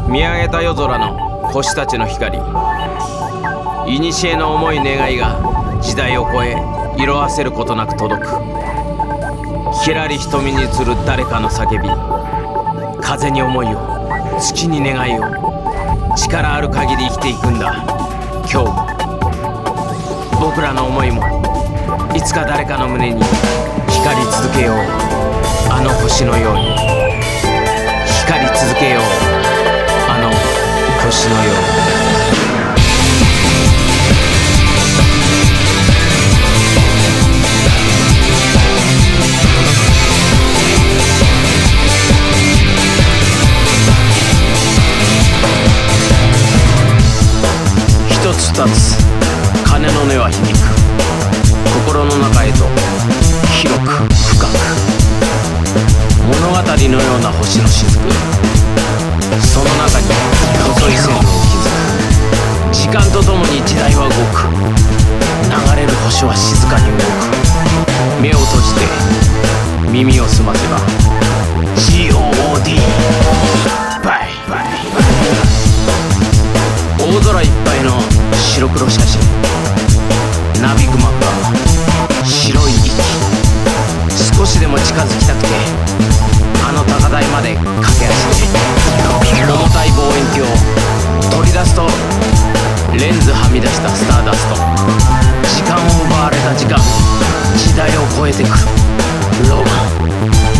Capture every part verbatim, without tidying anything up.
見上げた夜空の星たちの光、古の思い願いが時代を超え色あせることなく届く。きらり瞳に映る誰かの叫び、風に思いを、月に願いを、力ある限り生きていくんだ今日も。僕らの思いもいつか誰かの胸に光り続けよう、あの星のように。光り続けよう、あの星のように。一つ二つ鐘の音は響く。心の中へと広く深く、物語のような星の雫、その中に細い線路を築く。時間とともに時代は動く。流れる星は静かに動く。目を閉じて耳を澄ませば ジーオーオーディー バイバイ。大空いっぱいの白黒写真、なびく幕が白い息。少しでも近づきたくてあの高台まで駆け足で、重たい望遠鏡を取り出すとレンズはみ出したスターダスト。時間を奪われた時間、時代を超えてくるロマン。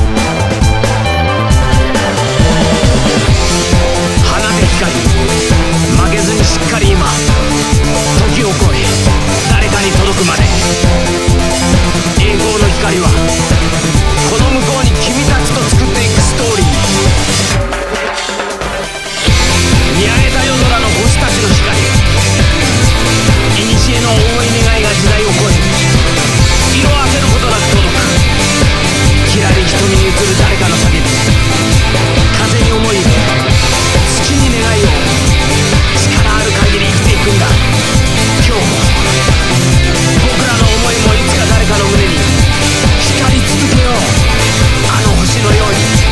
放て光、曲げずにしっかり今、時を超え誰かに届くまで。栄光の光はこの向こうに君たちと作っていくストーリー。見上げた夜空の星たちの光、古の思い願いが時代を超え色あせることなく届く。きらり瞳に映る誰かの叫び、風に思いを、月に願いを、力ある限り生きていくんだ今日も。僕らの思いもいつか誰かの胸に光り続けよう、あの星のように。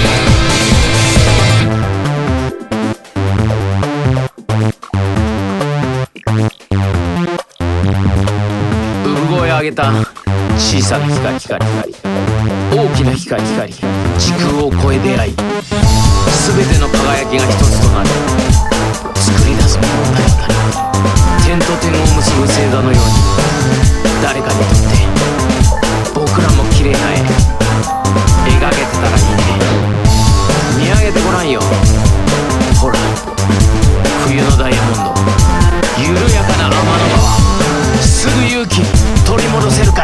産声上げた小さな光、光、光、大きな光、光、時空を超え出会い、全ての輝きが一つとなる。作り出す物語、点と点を結ぶ星座のように、誰かにとって僕らも綺麗な絵描けてたらいいね。見上げてごらんよ、ほら冬のダイヤモンド、緩やかな天の川、すぐ勇気取り戻せるから。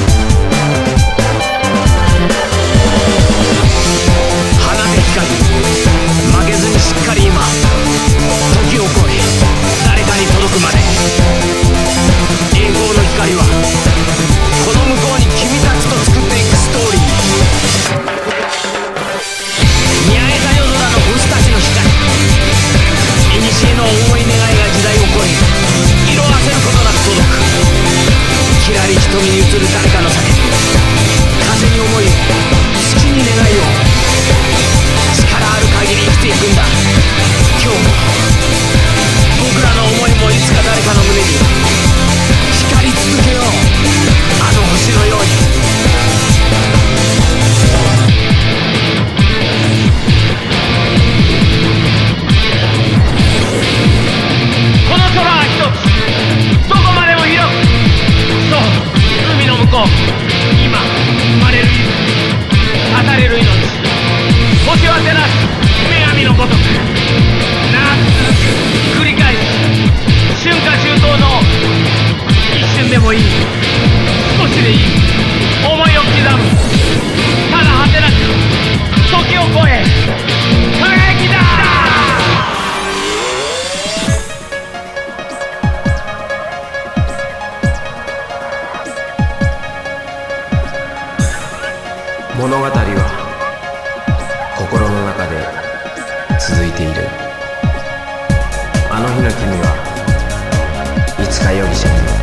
放て光、曲げずにしっかり今、時を超え誰かに届くまで。栄光の光はこの向こうに君たちと作っていくストーリー。見上げた夜空の星たちの光、古の思い願いが時代を超え色あせることなく届く。きらり瞳に映る誰かの叫び、風に思いを、月に願いを、力ある限り生きていくんだ今日も。僕らの思いもいつか誰かの胸に光り続けよう、あの星のように。この空は一つ、どこまでも広く。そう、海の向こう、今生まれる夢、絶たれる命、星は照らす女神のごとく、長く続く繰り返し、春夏秋冬の一瞬でもいい、少しでいい、思いを刻む、ただ果てなく時を超え輝きだ。物語は心の中で続いている。あの日の君はいつか容疑者に